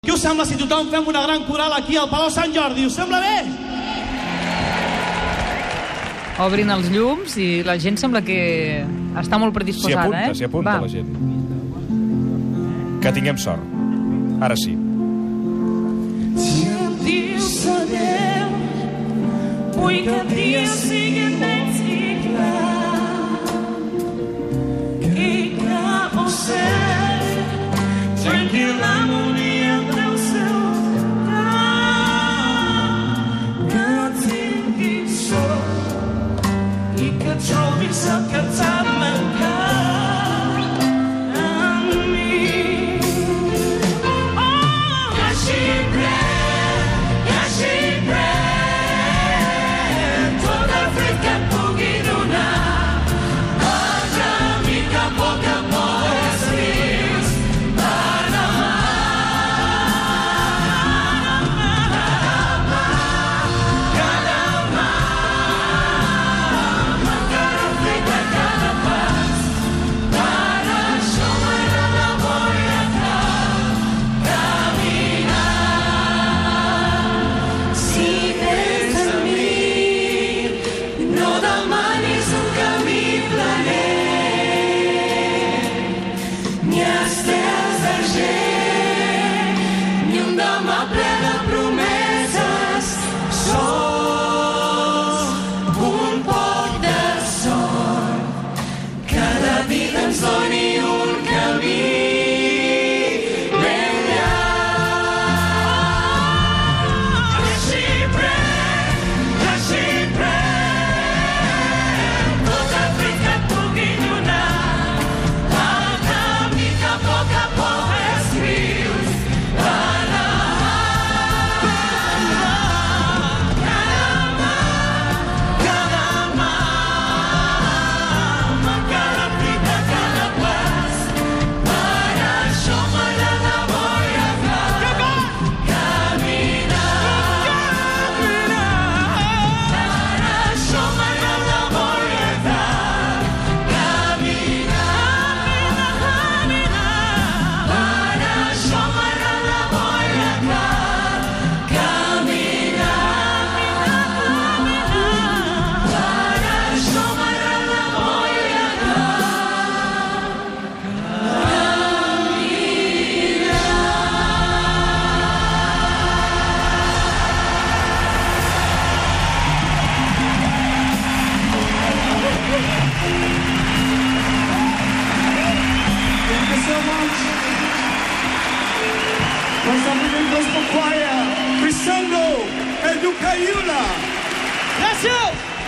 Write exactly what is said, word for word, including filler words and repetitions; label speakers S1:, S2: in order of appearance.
S1: Què us sembla si tothom fem una gran coral aquí al Palau Sant Jordi? Us sembla bé?
S2: Obrin els llums i la gent sembla que està molt predisposada,
S3: apunta,
S2: eh?
S3: S'hi apunta,
S2: Va.
S3: la gent. Que tinguem sort. Ara sí.
S4: Si em dius adeu, vull que el dia sigui nets i clar, i que vostè trenqui l'harmonia del seu cap, que tinguis sort i que trobis el que t'ha mancat en mi. Oh, que així pren, que així pren tot el fred que et pugui donar, el camí que a poc a poc escrius per demà. Cada mà, encara el fred de cada pas, per això m'agrada molt caminar. Si tens en mi, no demanis un camí planer, ni estels d'argent, ni un demà ple de promeses, sols un poc de sort, que la vida ens doni un camí ben llarg. Que així pren, que així pren tot el fred que et pugui donar, el camí que a poc a poc escrius per demà. Cada mà, cada mà, amb cada crit de cada pas, per això m'agrada molt agafar, caminar. Per això m'agrada molt agafar, caminar. Per això m'agrada molt agafar, caminar. Per això m'agrada molt
S1: Thank you so much. What's up with the gospel choir? Crescendo, Educayula. Gràcies!